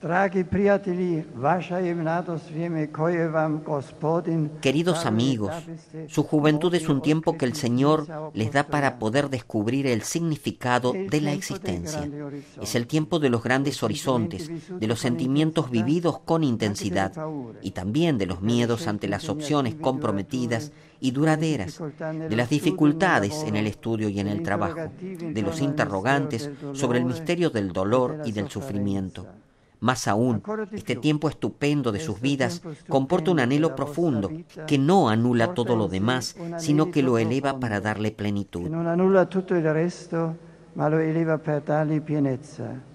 Queridos amigos, su juventud es un tiempo que el Señor les da para poder descubrir el significado de la existencia. Es el tiempo de los grandes horizontes, de los sentimientos vividos con intensidad y también de los miedos ante las opciones comprometidas y duraderas, de las dificultades en el estudio y en el trabajo, de los interrogantes sobre el misterio del dolor y del sufrimiento. Más aún, este tiempo estupendo de sus vidas comporta un anhelo profundo que no anula todo lo demás, sino que lo eleva para darle plenitud.